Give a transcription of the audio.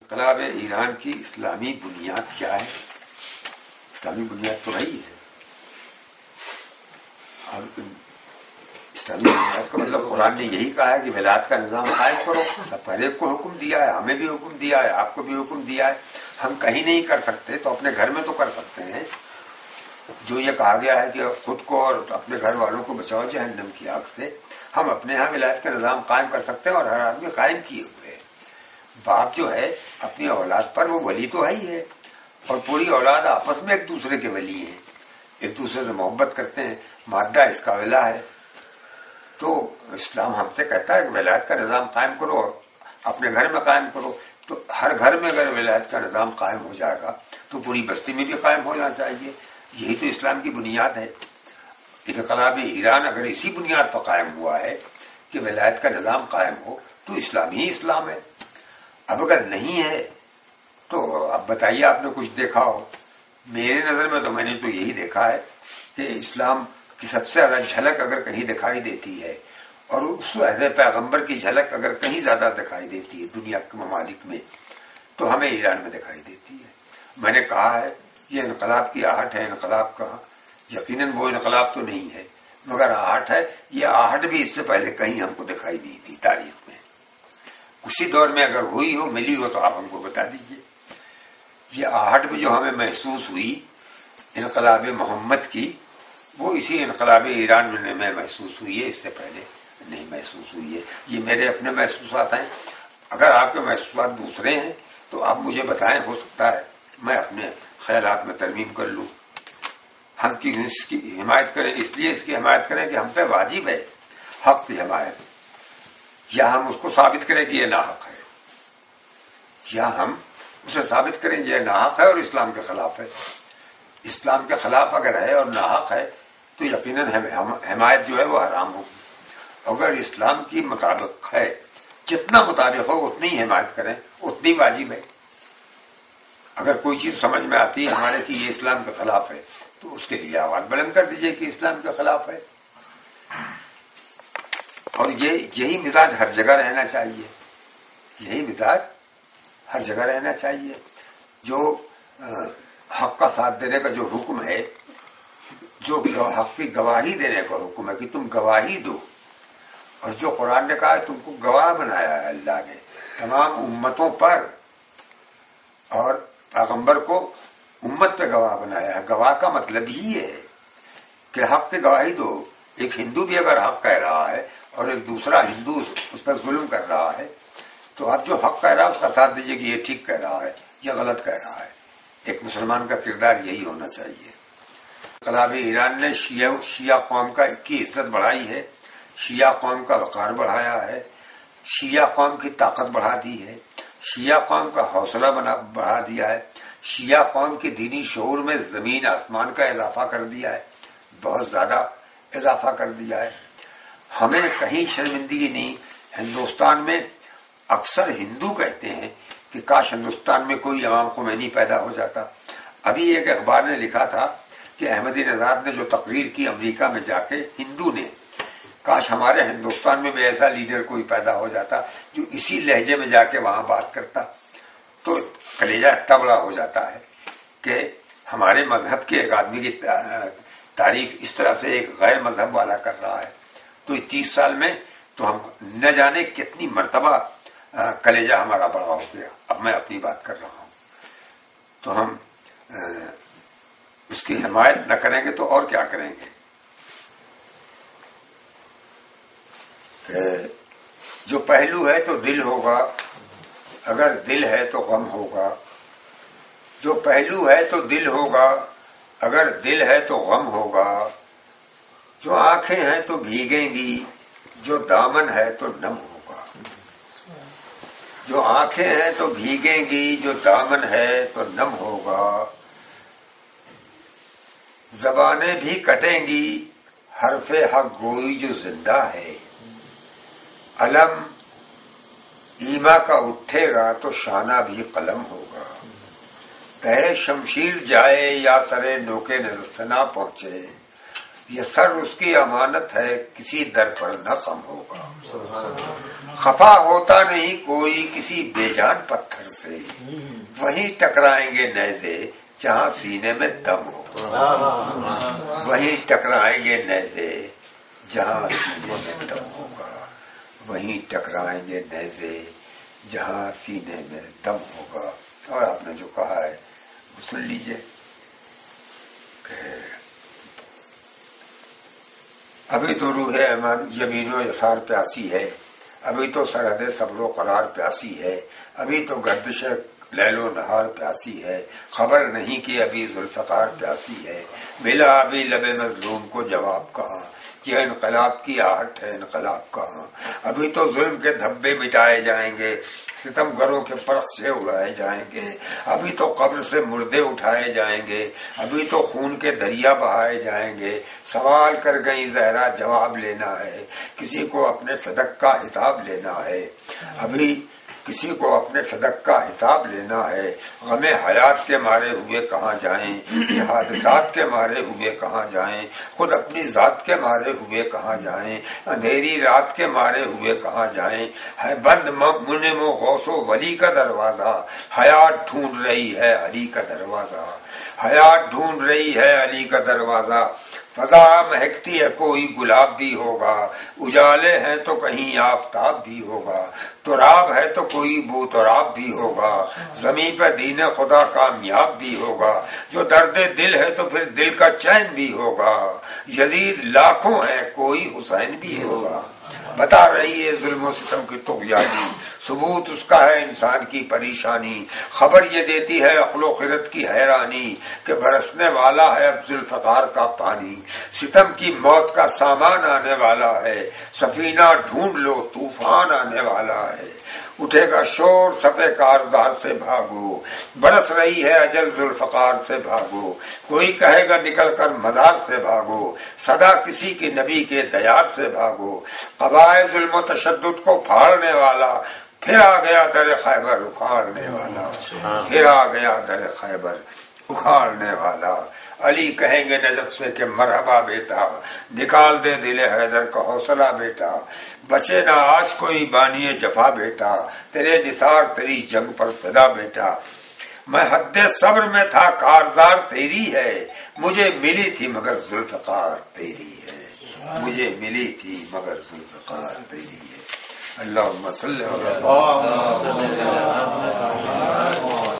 انقلاب ایران کی اسلامی بنیاد کیا ہے؟ اسلامی بنیاد تو رہی ہے. اب اسلامی بنیاد کا مطلب قرآن نے یہی کہا ہے کہ ولایت کا نظام قائم کرو. سب ہر ایک کو حکم دیا ہے, ہمیں بھی حکم دیا ہے, آپ کو بھی حکم دیا ہے. ہم کہیں نہیں کر سکتے تو اپنے گھر میں تو کر سکتے ہیں. جو یہ کہا گیا ہے کہ خود کو اور اپنے گھر والوں کو بچاؤ جہنم کی آگ سے, ہم اپنے ہاں ولایت کا نظام قائم کر سکتے ہیں اور ہر آدمی قائم کیے ہوئے. باپ جو ہے اپنی اولاد پر وہ ولی تو ہے ہی ہے, اور پوری اولاد آپس میں ایک دوسرے کے ولی ہیں, ایک دوسرے سے محبت کرتے ہیں. مادہ اس کا ولا ہے. تو اسلام ہم سے کہتا ہے کہ ولایت کا نظام قائم کرو, اپنے گھر میں قائم کرو. تو ہر گھر میں اگر ولایت کا نظام قائم ہو جائے گا تو پوری بستی میں بھی قائم ہونا چاہیے. یہی تو اسلام کی بنیاد ہے. انقلاب ایران اگر اسی بنیاد پر قائم ہوا ہے کہ ولایت کا نظام قائم ہو تو اسلام ہی اسلام ہے. اب اگر نہیں ہے تو اب بتائیے, آپ نے کچھ دیکھا ہو. میرے نظر میں تو میں نے تو یہی دیکھا ہے کہ اسلام کی سب سے زیادہ جھلک اگر کہیں دکھائی دیتی ہے, اور اس عہد پیغمبر کی جھلک اگر کہیں زیادہ دکھائی دیتی ہے دنیا کے ممالک میں, تو ہمیں ایران میں دکھائی دیتی ہے. میں نے کہا ہے یہ انقلاب کی آہٹ ہے. انقلاب کا یقیناً وہ انقلاب تو نہیں ہے, مگر آہٹ ہے. یہ آہٹ بھی اس سے پہلے کہیں ہم کو دکھائی دی تھی تاریخ میں. اسی دور میں اگر ہوئی ہو, ملی ہو, تو آپ ہم کو بتا دیجئے. یہ آہٹ بھی جو ہمیں محسوس ہوئی انقلاب محمد کی, وہ اسی انقلاب ایران میں محسوس ہوئی ہے, اس سے پہلے نہیں محسوس ہوئی ہے. یہ میرے اپنے محسوسات ہیں. اگر آپ کے محسوسات دوسرے ہیں تو آپ مجھے بتائیں, ہو سکتا ہے میں اپنے خیالات میں ترمیم کر لوں. ہم اس کی حمایت کریں, اس لیے اس کی حمایت کریں کہ ہم پہ واجب ہے حق کی حمایت, یا ہم اس کو ثابت کریں کہ یہ ناحق ہے, یا ہم اسے ثابت کریں کہ یہ ناحق ہے اور اسلام کے خلاف ہے. اسلام کے خلاف اگر ہے اور ناحق ہے تو یقیناً حمایت جو ہے وہ حرام ہوگی. اگر اسلام کی مطابق ہے, جتنا مطابق ہو اتنی حمایت کریں, اتنی واجب ہے. اگر کوئی چیز سمجھ میں آتی ہے ہمارے کہ یہ اسلام کے خلاف ہے تو اس کے لیے آواز بلند کر دیجئے کہ اسلام کے خلاف ہے. اور یہی مزاج ہر جگہ رہنا چاہیے. یہی مزاج ہر جگہ رہنا چاہیے. جو حق کا ساتھ دینے کا جو حکم ہے, جو حق کی گواہی دینے کا حکم ہے کہ تم گواہی دو, اور جو قرآن نے کہا ہے تم کو گواہ بنایا ہے اللہ نے تمام امتوں پر, اور پیغمبر کو امت پہ گواہ بنایا ہے. گواہ کا مطلب ہی ہے کہ حق کی گواہی دو. ایک ہندو بھی اگر حق کہہ رہا ہے اور ایک دوسرا ہندو اس پر ظلم کر رہا ہے, تو آپ جو حق کہہ رہا ہے اس کا ساتھ دیجیے کہ یہ ٹھیک کہہ رہا ہے یا غلط کہہ رہا ہے. ایک مسلمان کا کردار یہی ہونا چاہیے. انقلاب ایران نے شیعہ قوم کی عزت بڑھائی ہے, شیعہ قوم کا وقار بڑھایا ہے, شیعہ قوم کی طاقت بڑھا دی ہے, شیعہ قوم کا حوصلہ بڑھا دیا ہے, شیعہ قوم کی دینی شعور میں زمین آسمان کا اضافہ کر دیا ہے, بہت زیادہ اضافہ کر دیا ہے. ہمیں کہیں شرمندگی نہیں. ہندوستان میں اکثر ہندو کہتے ہیں کہ کاش ہندوستان میں کوئی امام خمینی پیدا ہو جاتا. ابھی ایک اخبار نے لکھا تھا کہ احمدی نژاد نے جو تقریر کی امریکہ میں جا کے, ہندو نے, کاش ہمارے ہندوستان میں بھی ایسا لیڈر کوئی پیدا ہو جاتا جو اسی لہجے میں جا کے وہاں بات کرتا. تو کلیجہ اتنا بڑا ہو جاتا ہے کہ ہمارے مذہب کے ایک آدمی کی تعریف اس طرح سے ایک غیر مذہب والا کر رہا ہے. تو 30 سال میں تو ہم نہ جانے کتنی مرتبہ کلیجہ ہمارا بڑا ہو گیا. اب میں اپنی بات کر رہا ہوں. تو ہم اس کی حمایت نہ کریں گے تو اور کیا کریں گے؟ کہ جو پہلو ہے تو دل ہوگا, اگر دل ہے تو غم ہوگا. جو پہلو ہے تو دل ہوگا, اگر دل ہے تو غم ہوگا. جو آنکھیں ہیں تو بھیگیں گی, جو دامن ہے تو نم ہوگا. جو آنکھیں ہیں تو بھیگیں گی, جو دامن ہے تو نم ہوگا. زبانیں بھی کٹیں گی, حرف حق گوئی جو زندہ ہے. علم ایما کا اٹھے گا تو شانہ بھی قلم ہوگا. کہے شمشیر جائے یا سرے نوکے نظر نہ پہنچے, یہ سر اس کی امانت ہے کسی در پر نہ خم ہوگا. खफा होता नहीं कोई किसी बेजान पत्थर से, वहीं टकराएंगे नेज़े जहां सीने में दम होगा। वहीं टकराएंगे नेज़े जहां सीने में दम होगा। वहीं टकराएंगे नेज़े जहां सीने में दम होगा। और आपने जो कहा है वो सुन लीजिए। अभी तो रूह यमीनो यसार प्यासी है, अभी तो सरहद सब्रो करार प्यासी है, अभी तो गर्दिश लैलो नहार प्यासी है, खबर नहीं कि अभी जुल्फ़कार प्यासी है। मिला अभी लबे मजलूम को जवाब कहाँ, ये इनकलाब की आहट है इनकलाब कहाँ। अभी तो जुल्म के धब्बे मिटाए जाएंगे, सितमगरों के परख्चे उड़ाए जाएंगे। अभी तो कब्र से मुर्दे उठाए जाएंगे, अभी तो खून के दरिया बहाए जाएंगे। सवाल कर गई जहरा जवाब लेना है, किसी को अपने फदक का हिसाब लेना है। अभी किसी को अपने फदक का हिसाब लेना है। गमे हयात के मारे हुए कहाँ जाएं, ये हादसात के मारे हुए कहाँ जाएं, खुद अपनी जात के मारे हुए कहाँ जाएं, अंधेरी रात के मारे हुए कहाँ जाएं। है बंद मुनिमो गौसो वली का दरवाजा, हयात ढूंढ रही है अली का दरवाजा। हयात ढूंढ रही है अली का दरवाजा। फजा महकती है कोई गुलाब भी होगा, उजाले हैं तो कहीं आफताब भी होगा। तुराब है तो कोई बूतराब भी होगा, जमीन पे दीन खुदा कामयाब भी होगा। जो दर्द दिल है तो फिर दिल का चैन भी होगा, यजीद लाखों है कोई हुसैन भी होगा। बता रही है जुल्म सितम की तुग़यानी, सबूत उसका है इंसान की परेशानी। खबर ये देती है अक्लो खिरत की हैरानी, कि बरसने वाला है अब जुल्फ़कार का पानी। सितम की मौत का सामान आने वाला है, सफीना ढूंढ लो तूफान आने वाला है। उठेगा शोर सफ़े कारदार से भागो, बरस रही है अजल जुल्फ़कार से भागो। कोई कहेगा निकल कर मज़ार से भागो, सदा किसी की नबी के दयार से भागो। क़बाए ज़ुल्म तशद्दुद को फाड़ने वाला फिर आ गया दर खैबर उखाड़ने वाला। फिर आ गया दर खैबर उखाड़ने वाला। अली कहेंगे नजफ से कि मरहबा बेटा, निकाल दे दिले हैदर का हौसला बेटा। बचे ना आज कोई बानिए जफा बेटा, तेरे निसार तेरी जंग पर फिदा बेटा। मैं हद्दे सब्र में था कारजार तेरी है, मुझे मिली थी मगर जुल्फ़कार तेरी है। मुझे मिली थी मगर जुल्फ़कार तेरी है। अल्लाहुम्मा सल्ली अला